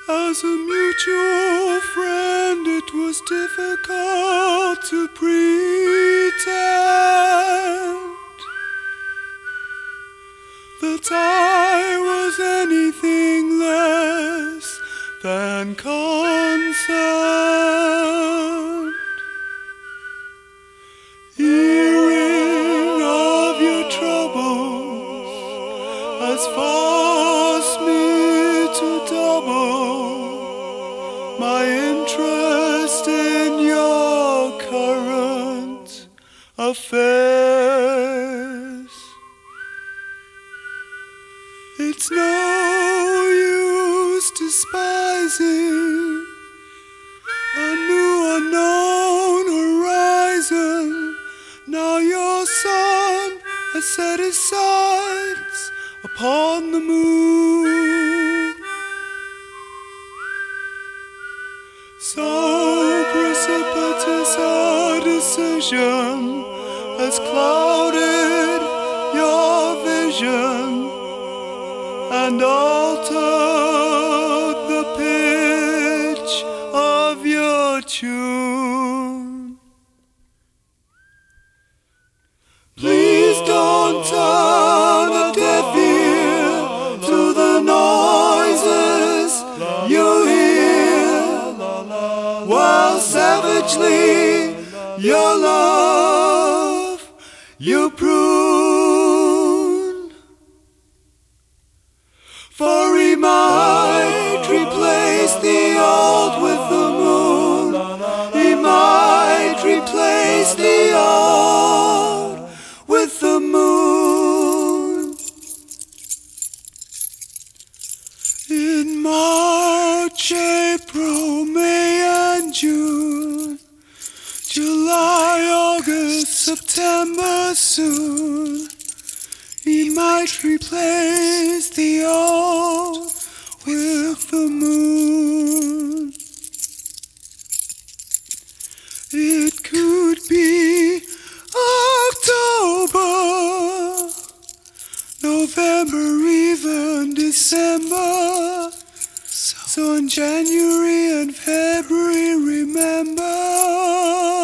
As a mutual friend, it was difficult to pretend that I was anything less than concerned. Hearing of your troubles has forced me to double my interest in your current affairs. It's no use despising a new unknown horizon. Now your son has set his sights upon the moon. So precipitous a decision has clouded your vision and altered the pitch of your tune. Please don't turn a deaf ear to the noises you hear, while savagely your love you prune. For he might replace the old with the moon. He might replace the old with the moon. In March, April, May and June, July, August, September soon, he might replace the old with the moon. It could be October, November, even December. So in January and February, remember